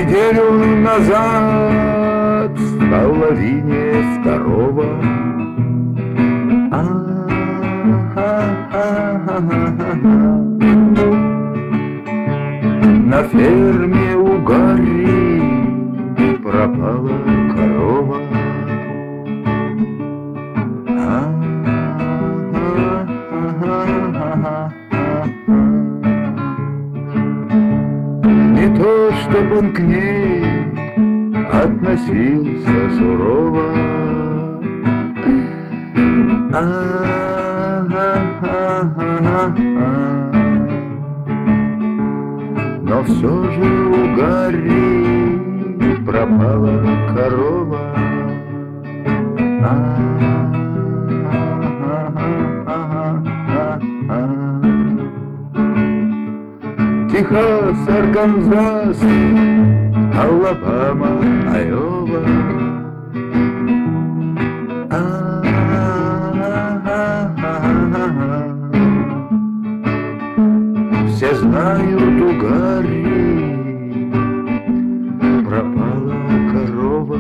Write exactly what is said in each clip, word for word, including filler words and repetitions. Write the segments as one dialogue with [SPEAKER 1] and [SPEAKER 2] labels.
[SPEAKER 1] Неделю назад в половине второго на ферме у Гарри пропала корова. Не то, чтоб он к ней относился сурово, но все же у Гарри пропала корова. Техас, Арканзас, Алабама, Айова. Все знают, у Гарри пропала корова.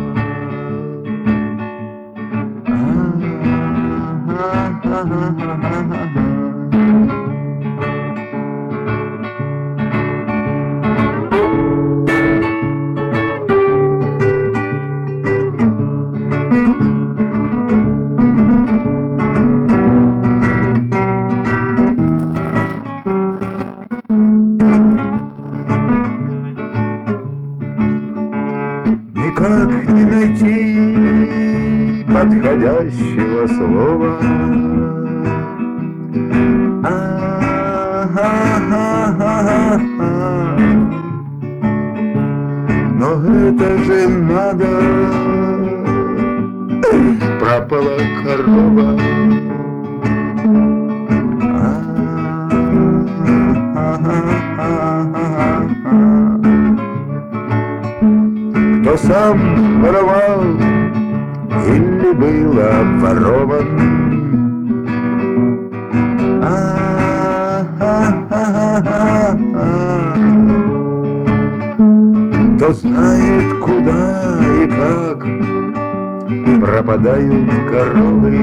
[SPEAKER 1] Никак не найти подходящего слова. Но это же надо, пропала корова. Кто сам воровал или был обворован, кто знает, куда и как пропадают коровы.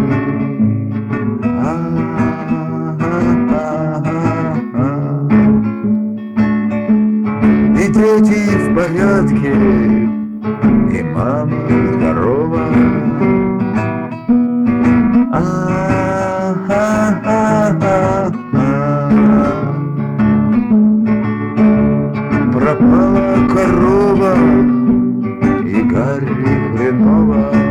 [SPEAKER 1] И дети в порядке, и мама здорова. Пропала корова, и Гарри хреново.